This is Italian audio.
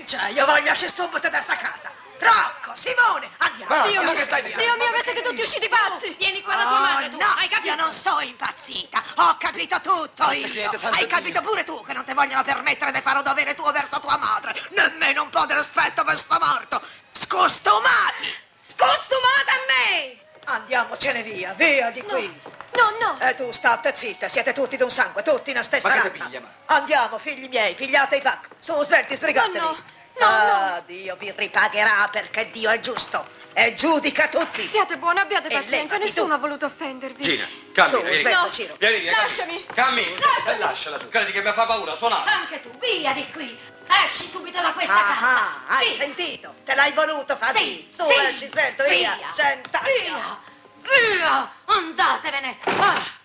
già, io voglio uscire subito da sta casa. Rocco, Simone, andiamo. Dio mio, Dio mio, avete che tutti usciti pazzi. Vieni qua da tua madre, tu. No, Hai capito? io non sono impazzita. Ho capito tutto io. Hai capito pure tu che non ti vogliono permettere di fare un dovere tuo verso tua madre. Nemmeno un po' di rispetto per sto morto. Scostumati. Scostumata a me! Andiamocene via, via di qui. No. E tu state zitta, siete tutti d'un sangue, tutti una stessa Ma che te razza. piglia, ma? Andiamo, figli miei, pigliate i pacchi. Su, svelti, sbrigatevi. No. Dio vi ripagherà perché Dio è giusto e giudica tutti. Siate buoni, abbiate E pazienza, levati nessuno tu. ha voluto offendervi. Gina, Su, cammina, vieni. aspetta, No. Ciro. Vieni via, Lasciami. Cammina. Lasciala tu. Credi che mi fa paura, suonare. Anche tu, via di qui. Esci subito da questa Ah, casa. hai Sì. sentito? Te l'hai voluto fare? Sì, Su, sì. esci, svelto, via. Cent'anni. Via, andatevene. Ah.